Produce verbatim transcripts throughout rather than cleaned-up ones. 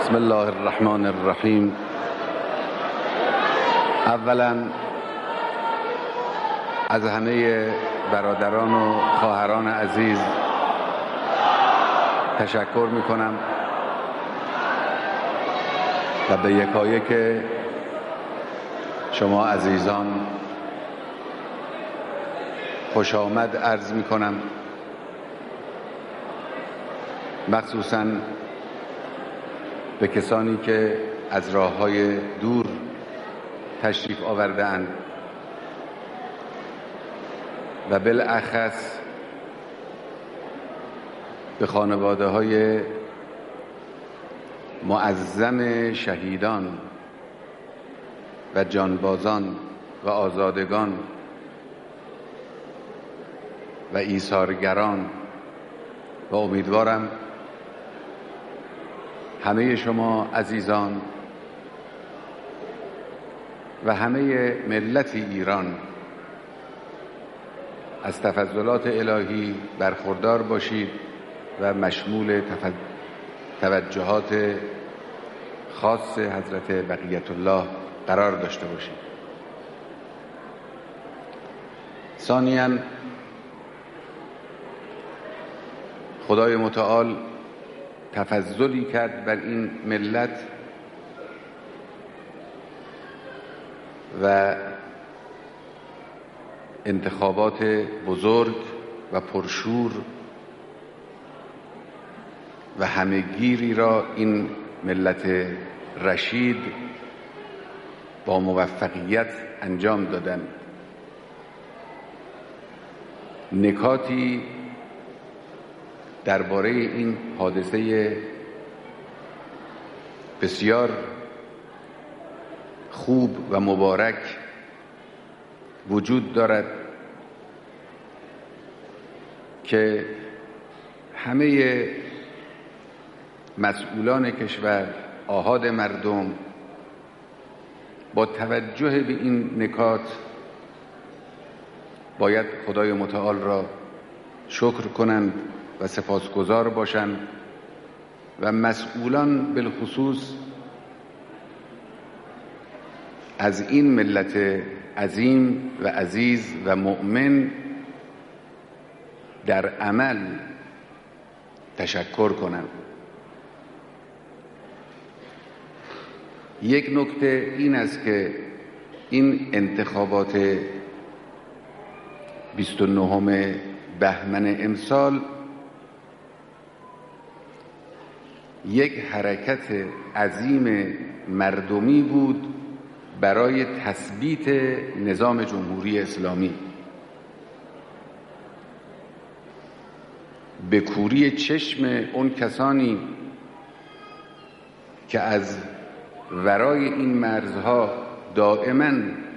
بسم الله الرحمن الرحیم. اولا از همه برادران و خواهران عزیز تشکر می کنم و به یکایک شما عزیزان خوش آمد عرض می کنم، مخصوصاً به کسانی که از راه‌های دور تشریف آورده اند و بالاخص به خانواده های معظم شهیدان و جانبازان و آزادگان و ایثارگران و امیدوارم همه شما عزیزان و همه ملت ایران از تفضلات الهی برخوردار باشید و مشمول توجهات خاص حضرت بقیت الله قرار داشته باشید. ثانیاً خدای متعال تفضلی کرد بر این ملت و انتخابات بزرگ و پرشور و همه‌گیری را این ملت رشید با موفقیت انجام دادند. نکاتی درباره این حادثه بسیار خوب و مبارک وجود دارد که همه مسئولان کشور، آحاد مردم با توجه به این نکات باید خدای متعال را شکر کنند و سپاسگزار باشند و مسئولان بالخصوص از این ملت عظیم و عزیز و مؤمن در عمل تشکر کنند. یک نکته این است که این انتخابات بیست و نهم بهمن امسال یک حرکت عظیم مردمی بود برای تثبیت نظام جمهوری اسلامی، به کوری چشم اون کسانی که از ورای این مرزها دائما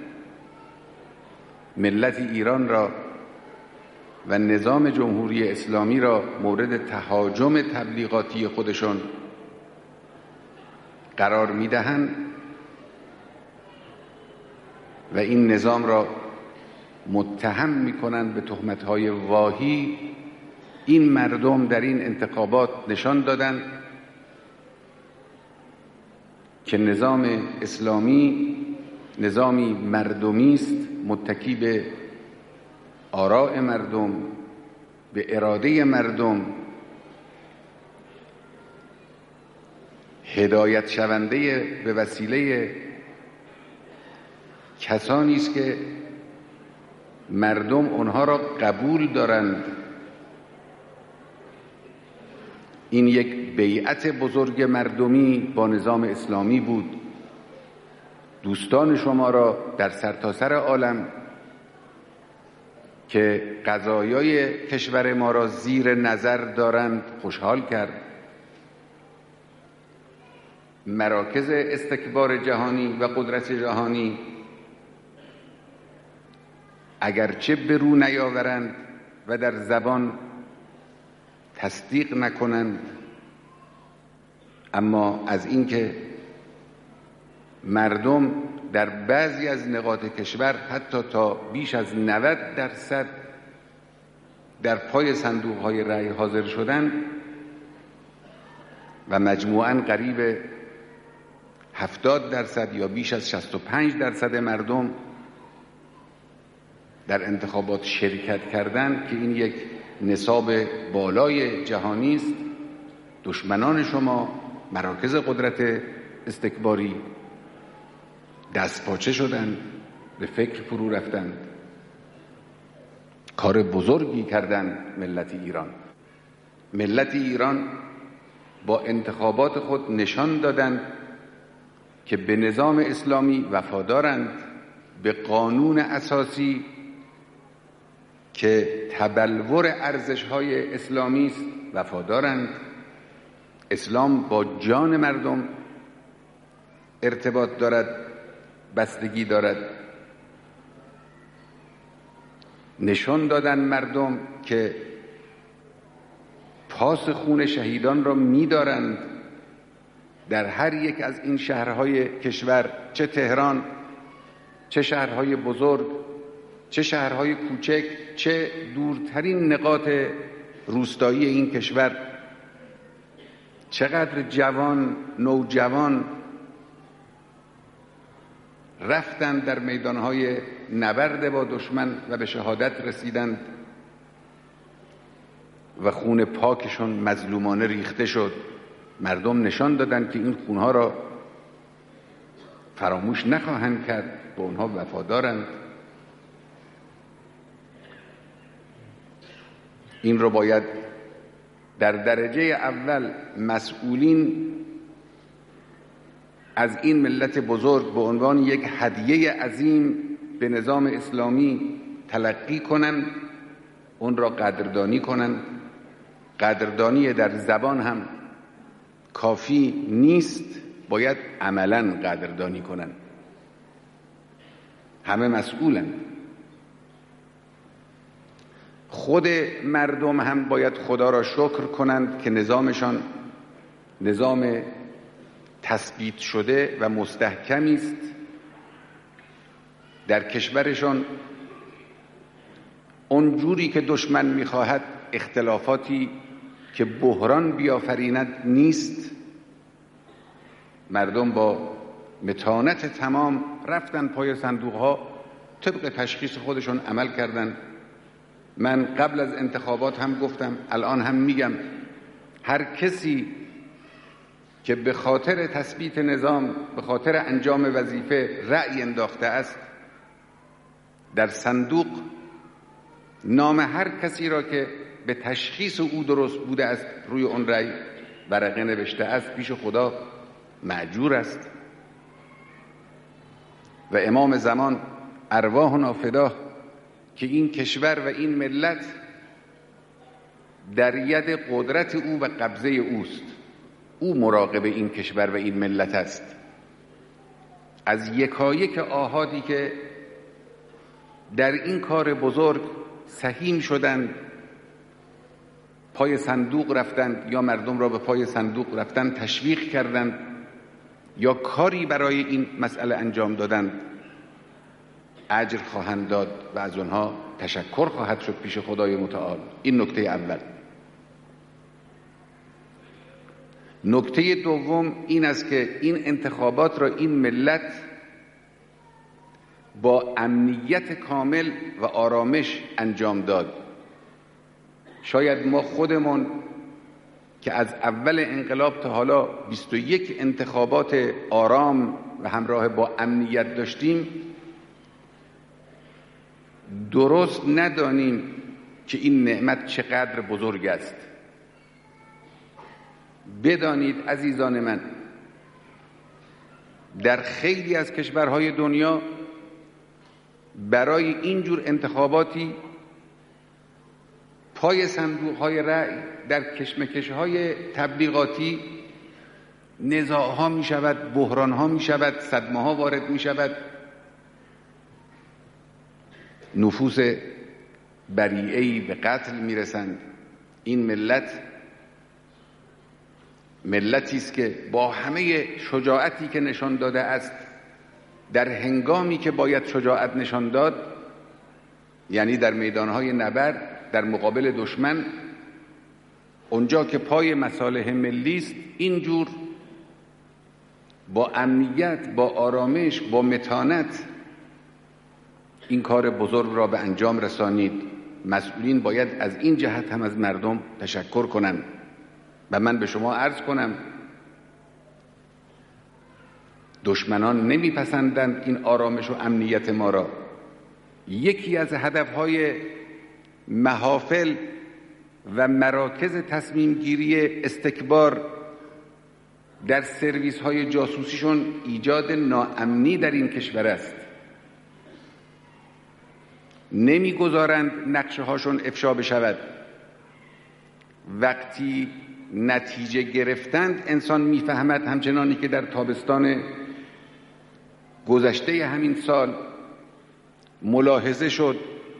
ملت ایران را و نظام جمهوری اسلامی را مورد تهاجم تبلیغاتی خودشون قرار میدهند و این نظام را متهم میکنند به تهمت‌های واهی. این مردم در این انتخابات نشان دادند که نظام اسلامی نظامی مردمی است، متکی به آراء مردم، به اراده مردم، هدایت شونده به وسیله کسانی است که مردم آنها را قبول دارند. این یک بیعت بزرگ مردمی با نظام اسلامی بود. دوستان شما را در سرتاسر عالم که قضایای کشور ما را زیر نظر دارند خوشحال کرد. مراکز استکبار جهانی و قدرت جهانی اگرچه به رو نیاورند و در زبان تصدیق نکنند، اما از اینکه مردم در بعضی از نقاط کشور حتی تا بیش از نود درصد در پای صندوق‌های رأی حاضر شدند و مجموعاً قریب هفتاد درصد یا بیش از شصت و پنج درصد مردم در انتخابات شرکت کردند که این یک نصاب بالای جهانی است. دشمنان شما، مراکز قدرت استکباری، دستپاچه شدند، به فکر فرو رفتند، کار بزرگی کردند ملت ایران. ملت ایران با انتخابات خود نشان دادند که به نظام اسلامی وفادارند، به قانون اساسی که تبلور ارزش‌های اسلامی است وفادارند. اسلام با جان مردم ارتباط دارد، بستگی دارد. نشان دادن مردم که پاس خون شهیدان را می‌دارند. در هر یک از این شهرهای کشور، چه تهران، چه شهرهای بزرگ، چه شهرهای کوچک، چه دورترین نقاط روستایی این کشور، چقدر جوان، نوجوان رفتند در میدانهای نبرد با دشمن و به شهادت رسیدند و خون پاکشون مظلومانه ریخته شد. مردم نشان دادند که این خونها را فراموش نخواهند کرد، به اونها وفادارند. این رو باید در درجه اول مسئولین از این ملت بزرگ به عنوان یک هدیه عظیم به نظام اسلامی تلقی کنند، اون را قدردانی کنند. قدردانی در زبان هم کافی نیست، باید عملاً قدردانی کنند. همه مسئولند. خود مردم هم باید خدا را شکر کنند که نظامشان نظام تثبیت شده و مستحکمی است. در کشورشان اونجوری که دشمن می‌خواهد اختلافاتی که بحران بیافریند نیست. مردم با متانت تمام رفتن پای صندوق‌ها، طبق تشخیص خودشون عمل کردند. من قبل از انتخابات هم گفتم، الان هم میگم، هر کسی که به خاطر تثبیت نظام، به خاطر انجام وظیفه رأی انداخته است، در صندوق نام هر کسی را که به تشخیص او درست بوده است روی اون رأی ورقه نوشته است، پیش خدا مأجور است. و امام زمان ارواحنا فداه که این کشور و این ملت در ید قدرت او و قبضه اوست. او مراقب این کشور و این ملت است. از یکایک آحادی که در این کار بزرگ سهیم شدند، پای صندوق رفتند یا مردم را به پای صندوق رفتند تشویق کردند یا کاری برای این مسئله انجام دادند، اجر خواهند داد و از آنها تشکر خواهد شد پیش خدای متعال. این نکته اول. نکته دوم این است که این انتخابات را این ملت با امنیت کامل و آرامش انجام داد. شاید ما خودمون که از اول انقلاب تا حالا بیست و یک انتخابات آرام و همراه با امنیت داشتیم، درست ندانیم که این نعمت چقدر بزرگ است. بدانید عزیزان من، در خیلی از کشورهای دنیا برای اینجور انتخاباتی پای صندوق‌های رأی در کشمکش‌های تبلیغاتی نزاع‌ها می‌شود، بحران‌ها می‌شود، صدمه‌ها وارد می‌شود، نفوس بریئه‌ای به قتل می‌رسند. این ملت ملتی است که با همه شجاعتی که نشان داده است، در هنگامی که باید شجاعت نشان داد، یعنی در میدانهای نبرد در مقابل دشمن، اونجا که پای مصالح ملی است، اینجور با امنیت، با آرامش، با متانت این کار بزرگ را به انجام رسانید. مسئولین باید از این جهت هم از مردم تشکر کنند. و من به شما عرض کنم دشمنان نمیپسندند این آرامش و امنیت ما را. یکی از هدفهای محافل و مراکز تصمیم گیری استکبار در سرویس های جاسوسیشون ایجاد ناامنی در این کشور است. نمیگذارند نقشه هاشون افشا بشود. وقتی نتیجه گرفتند انسان میفهمد، همچنانی که در تابستان گذشته همین سال ملاحظه شد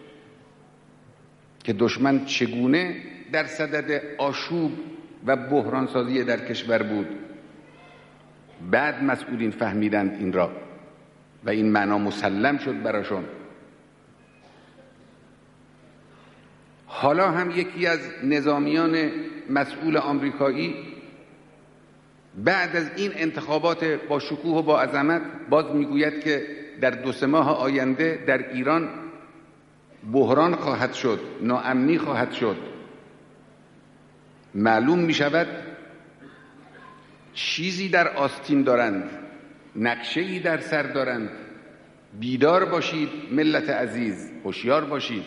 که دشمن چگونه در صدد آشوب و بحرانسازی در کشور بود. بعد مسئولین فهمیدند این را و این معنا مسلم شد براشون. حالا هم یکی از نظامیان مسئول آمریکایی بعد از این انتخابات با شکوه و با عظمت باز میگوید که در دو سه ماه آینده در ایران بحران خواهد شد، ناامنی خواهد شد. معلوم می شود چیزی در آستین دارند، نقشه‌ای در سر دارند. بیدار باشید ملت عزیز، هوشیار باشید.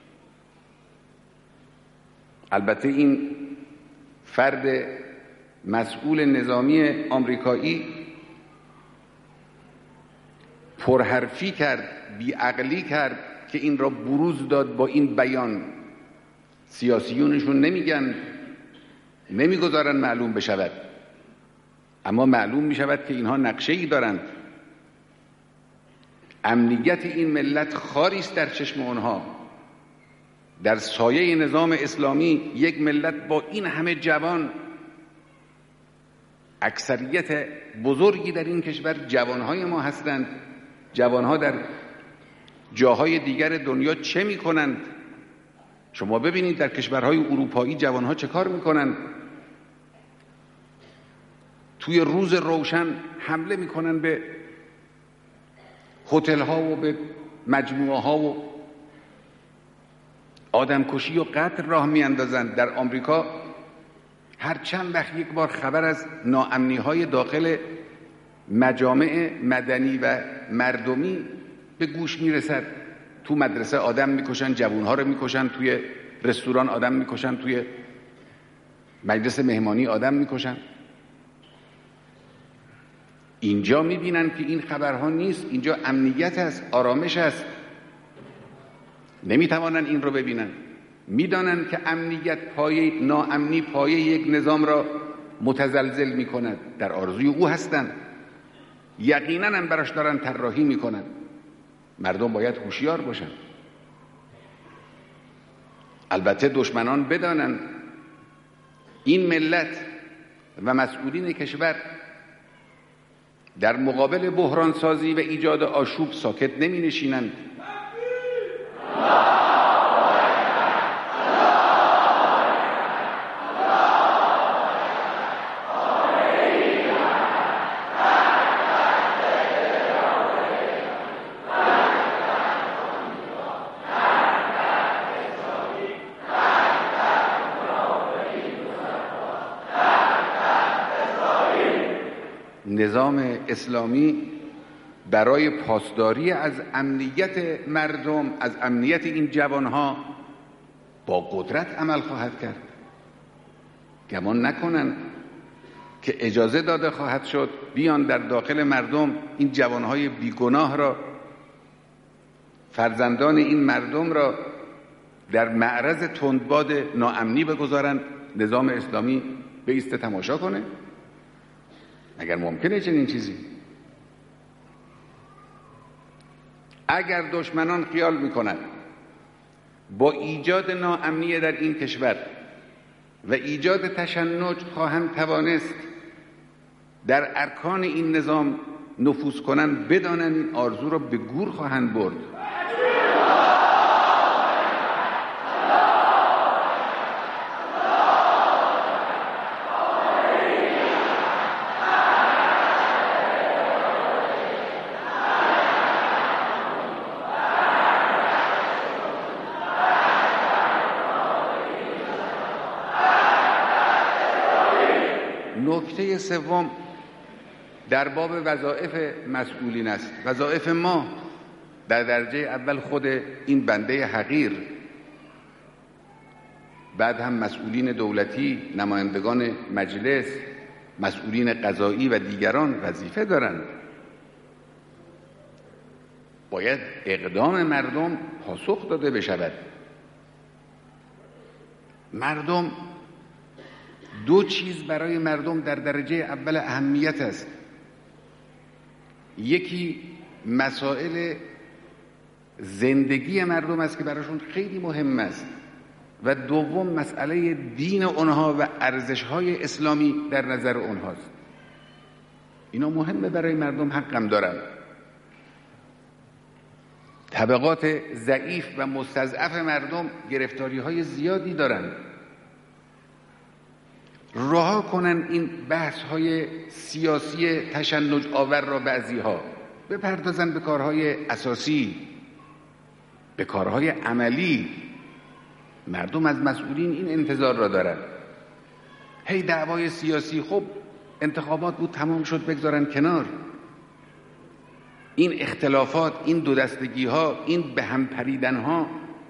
البته این فرد مسئول نظامی آمریکایی پرحرفی کرد، بیعقلی کرد که این را بروز داد با این بیان. سیاسیونشون نمیگن، نمیگذارن معلوم بشود، اما معلوم میشود که اینها نقشه‌ای دارند. امنیت این ملت خاری است در چشم آنها. در سایه نظام اسلامی یک ملت با این همه جوان، اکثریت بزرگی در این کشور جوانهای ما هستند. جوانها در جاهای دیگر دنیا چه میکنند؟ شما ببینید در کشورهای اروپایی جوانها چه کار میکنند. توی روز روشن حمله میکنن به هتل ها و به مجموعه ها و آدمکشی و قتل راه میاندازند. در آمریکا هر چند وقت یک بار خبر از ناامنی های داخل مجامع مدنی و مردمی به گوش میرسد. تو مدرسه آدم میکشن، جوانها رو میکشن، توی رستوران آدم میکشن، توی مجلس مهمانی آدم میکشن. اینجا میبینن که این خبرها نیست، اینجا امنیت است، آرامش است. نمیتوانن این رو ببینن. میدانن که امنیت پایه، ناامنی پایه یک نظام را متزلزل میکند. در آرزوی او هستند، یقینا هم براش دارن طراحی میکنن. مردم باید هوشیار باشن. البته دشمنان بدانن این ملت و مسئولین کشور در مقابل بحران سازی و ایجاد آشوب ساکت نمی نشینند. نظام اسلامی برای پاسداری از امنیت مردم، از امنیت این جوانها با قدرت عمل خواهد کرد. گمان نکنن که اجازه داده خواهد شد بیان در داخل مردم این جوانهای بیگناه را، فرزندان این مردم را در معرض تندباد ناامنی بگذارند. نظام اسلامی بایست تماشا کنه؟ اگر ممکنه چنین چیزی. اگر دشمنان خیال میکنند با ایجاد ناامنی در این کشور و ایجاد تشنج خواهند توانست در ارکان این نظام نفوذ کنند، بدانند این آرزو را به گور خواهند برد. نکته سوم در باب وظایف مسئولین است. وظایف ما در درجه اول خود این بنده حقیر، بعد هم مسئولین دولتی، نمایندگان مجلس، مسئولین قضایی و دیگران وظیفه دارند. باید اقدام مردم پاسخ داده بشود. مردم، دو چیز برای مردم در درجه اول اهمیت است. یکی مسائل زندگی مردم است که براشون خیلی مهم است و دوم مسئله دین اونها و ارزش‌های اسلامی در نظر اونهاست. اینا مهمه برای مردم، حقم دارن. طبقات ضعیف و مستضعف مردم گرفتاری‌های زیادی دارن. رها کنن این بحث‌های سیاسی تشنج آور را بعضی‌ها، بپردازن به کارهای اساسی، به کارهای عملی. مردم از مسئولین این انتظار را دارن. هی دعوای سیاسی، خب انتخابات بود تمام شد، بگذارن کنار. این اختلافات، این دو دستگی ها، این به هم پریدن ها،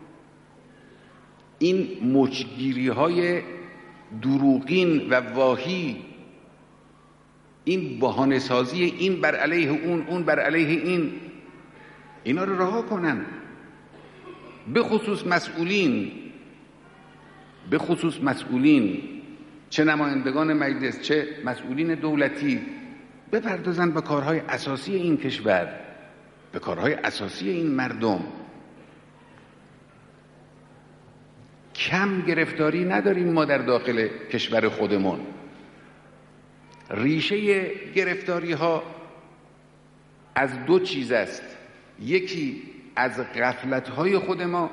این مچگیری های دروغین و واهی، این بهانه سازی این بر علیه اون، اون بر علیه این، اینا رو رها کنن. به خصوص مسئولین، به خصوص مسئولین، چه نمایندگان مجلس چه مسئولین دولتی، بپردازن به کارهای اساسی این کشور، به کارهای اساسی این مردم. کم گرفتاری نداریم ما در داخل کشور خودمون. ریشه گرفتاری ها از دو چیز است. یکی از غفلت های خود ما،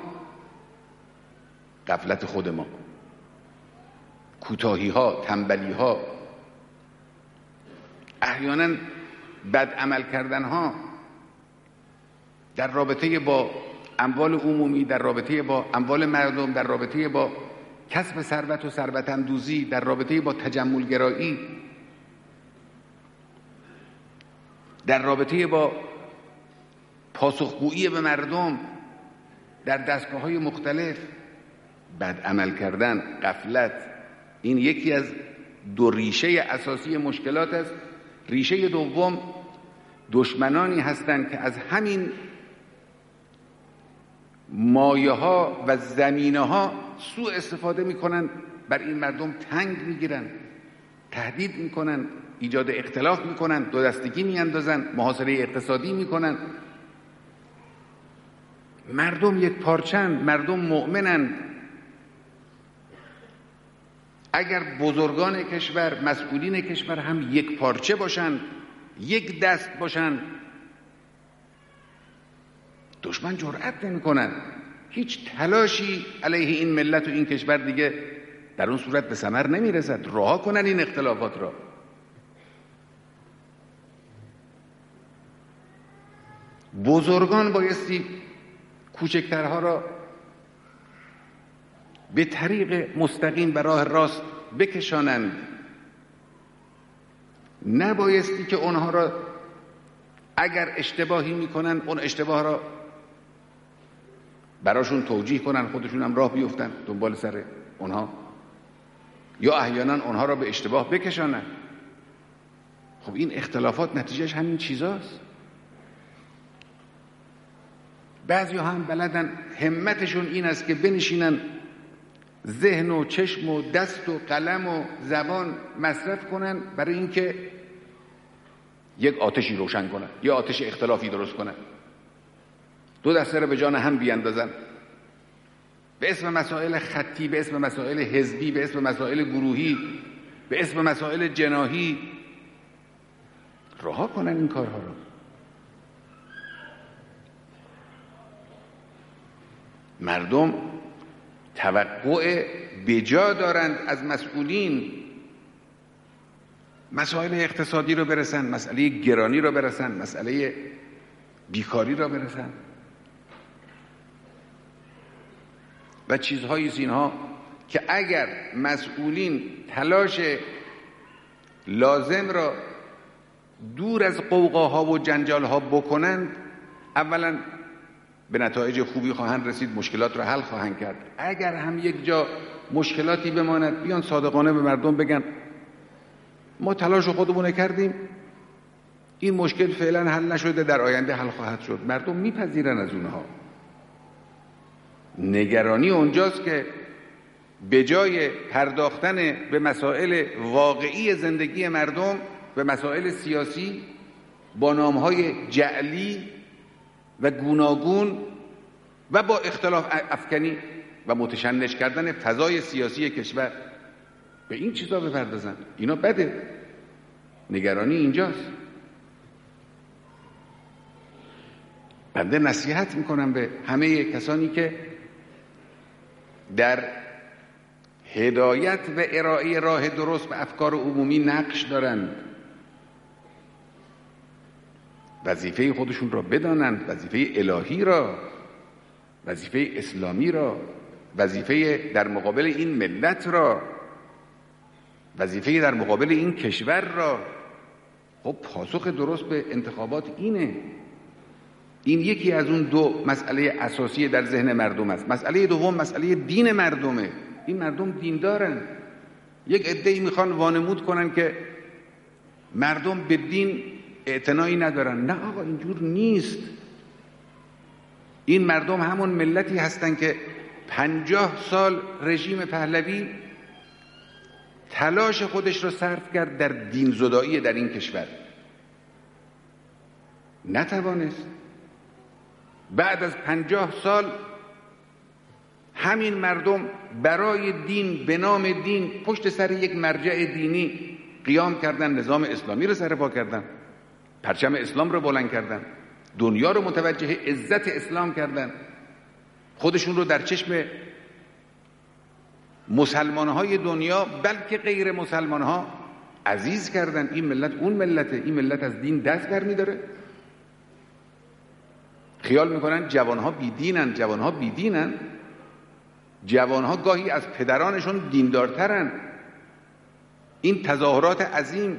غفلت خود ما، کوتاهی ها، تنبلی ها، احیانا بد عمل کردن ها در رابطه با اموال عمومی، در رابطه با اموال مردم، در رابطه با کسب ثروت و ثروت اندوزی، در رابطه با تجمل گرایی، در رابطه با پاسخگویی به مردم در دستگاه‌های مختلف. بد عمل کردن، غفلت، این یکی از دو ریشه اساسی مشکلات است. ریشه دوم دشمنانی هستند که از همین مایه ها و زمینه ها سوء استفاده میکنن، بر این مردم تنگ میگیرن، تهدید میکنن، ایجاد اختلاف میکنن، دو دستگی میاندازن، محاصره اقتصادی میکنن. مردم یک پارچند، مردم مؤمنند. اگر بزرگان کشور، مسئولین کشور هم یک پارچه باشند، یک دست باشند، دشمن جرأت نمی‌کنن. هیچ تلاشی علیه این ملت و این کشور دیگه در اون صورت به ثمر نمیرسد. رها کنن این اختلافات را. بزرگان بایستی کوچکترها را به طریق مستقیم به راه راست بکشانند. نبایستی که اونها را اگر اشتباهی میکنن اون اشتباه را براشون توجیه کنن، خودشون هم راه بیفتن دنبال سر اونها، یا احیانا اونها را به اشتباه بکشانن. خب این اختلافات نتیجهش همین چیزاست. بعضی هم بلدن، همتشون این است که بنشینن ذهن و چشم و دست و قلم و زبان مصرف کنن برای اینکه یک آتشی روشن کنن، یک آتش اختلافی درست کنن، دو دسته رو به جان هم بیاندازن، به اسم مسائل خطی، به اسم مسائل حزبی، به اسم مسائل گروهی، به اسم مسائل جناحی. رها کنن این کارها رو. مردم توقع بجا دارند از مسئولین. مسائل اقتصادی رو برسن، مسئله گرانی رو برسن، مسئله بیکاری رو برسن و چیزهایی از اینها که اگر مسئولین تلاش لازم را دور از قوقاها و جنجالها بکنند، اولا به نتایج خوبی خواهند رسید، مشکلات را حل خواهند کرد. اگر هم یک جا مشکلاتی بماند، بیان صادقانه به مردم بگن ما تلاش خودمون کردیم، این مشکل فعلا حل نشده، در آینده حل خواهد شد. مردم میپذیرن از اونها. نگرانی اونجاست که به جای پرداختن به مسائل واقعی زندگی مردم، به مسائل سیاسی، با نامهای جعلی و گوناگون و با اختلاف افکنی و متشنج کردن فضای سیاسی کشور به این چیزا بپردازن، اینا بده. نگرانی اینجاست. بنده نصیحت میکنم به همه کسانی که در هدایت و ارائه راه درست به افکار عمومی نقش دارند، وظیفه خودشون را بدانند، وظیفه الهی را، وظیفه اسلامی را، وظیفه در مقابل این ملت را، وظیفه در مقابل این کشور را. خب پاسخ درست به انتخابات اینه. این یکی از اون دو مسئله اساسی در ذهن مردم است. مسئله دوم مسئله دین مردمه. این مردم دیندارن. یک عده‌ای میخوان وانمود کنن که مردم به دین اعتنایی ندارن. نه آقا، اینجور نیست. این مردم همون ملتی هستن که پنجاه سال رژیم پهلوی تلاش خودش رو صرف کرد در دین زدایی در این کشور، نتوانست. بعد از پنجاه سال همین مردم برای دین، به نام دین، پشت سر یک مرجع دینی قیام کردن، نظام اسلامی رو سرپا کردن، پرچم اسلام رو بلند کردن، دنیا رو متوجه عزت اسلام کردن، خودشون رو در چشم مسلمانهای دنیا بلکه غیر مسلمانها عزیز کردن. این ملت اون ملته. این ملت از دین دست برمی داره. خیال میکنن جوانها بیدینن. جوانها بیدینن. جوانها گاهی از پدرانشون دیندارترن. این تظاهرات عظیم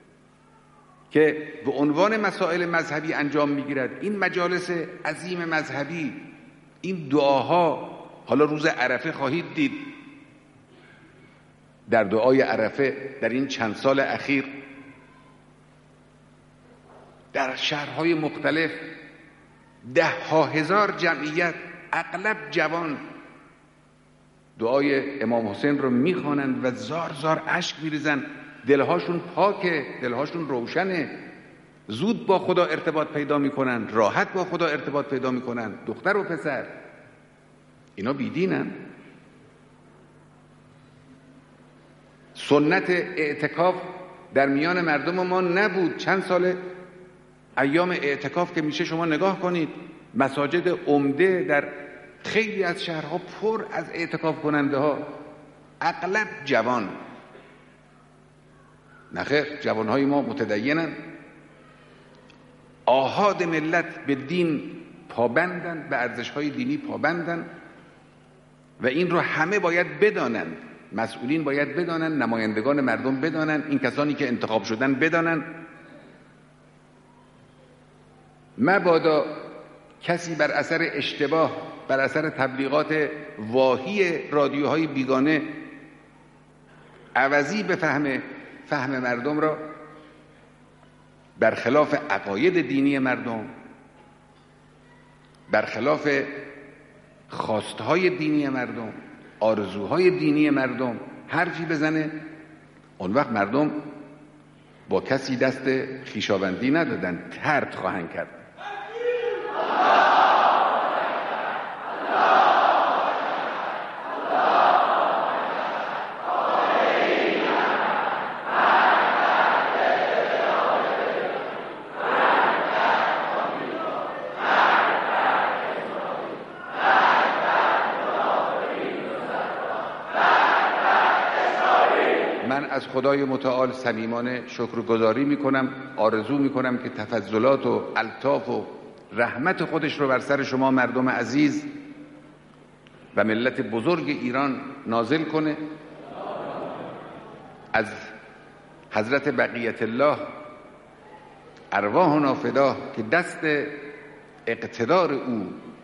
که به عنوان مسائل مذهبی انجام میگیرد، این مجالس عظیم مذهبی، این دعاها، حالا روز عرفه خواهید دید در دعای عرفه در این چند سال اخیر در شهرهای مختلف ده ها هزار جمعیت، اغلب جوان، دعای امام حسین رو میخوانند و زار زار اشک میریزن. دلهاشون پاکه، دلهاشون روشنه، زود با خدا ارتباط پیدا میکنن، راحت با خدا ارتباط پیدا میکنن. دختر و پسر اینا بیدینن. سنت اعتکاف در میان مردم ما نبود. چند سال ایام اعتکاف که میشه شما نگاه کنید، مساجد عمده در خیلی از شهرها پر از اعتکاف کننده ها، اغلب جوان. نخیر، جوانهای ما متدینن، آحاد ملت به دین پابندن، به ارزشهای دینی پابندن و این رو همه باید بدانند. مسئولین باید بدانند، نمایندگان مردم بدانند، این کسانی که انتخاب شدن بدانند. مبادا کسی بر اثر اشتباه، بر اثر تبلیغات واهی رادیوهای بیگانه عوضی به فهم فهم مردم را، برخلاف عقاید دینی مردم، برخلاف خواستهای دینی مردم، آرزوهای دینی مردم حرفی بزنه، اون وقت مردم با کسی دست خویشاوندی ندادن، طرد خواهند کرد. من از خدای متعال صمیمانه شکرگزاری میکنم، آرزو میکنم که تفضلات و الطاف و رحمت خودش رو بر سر شما مردم عزیز و ملت بزرگ ایران نازل کنه. از حضرت بقیت الله ارواحنا فداه که دست اقتدار او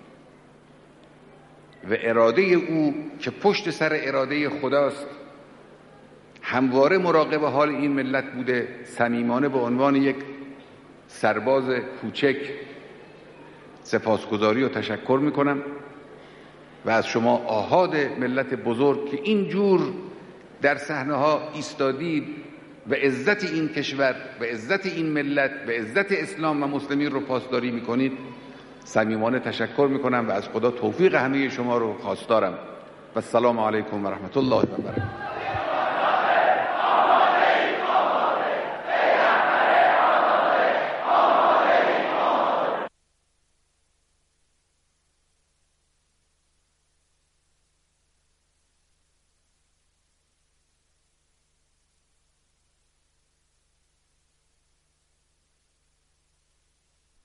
و اراده او که پشت سر اراده خداست همواره مراقب حال این ملت بوده، صمیمانه به عنوان یک سرباز کوچک سپاسگزاری و تشکر میکنم و از شما آحاد ملت بزرگ که اینجور در صحنه ها ایستادید و عزت این کشور و عزت این ملت و عزت اسلام و مسلمین رو پاسداری میکنید صمیمانه تشکر میکنم و از خدا توفیق همه شما رو خواستارم و السلام علیکم و رحمت الله و برکاته.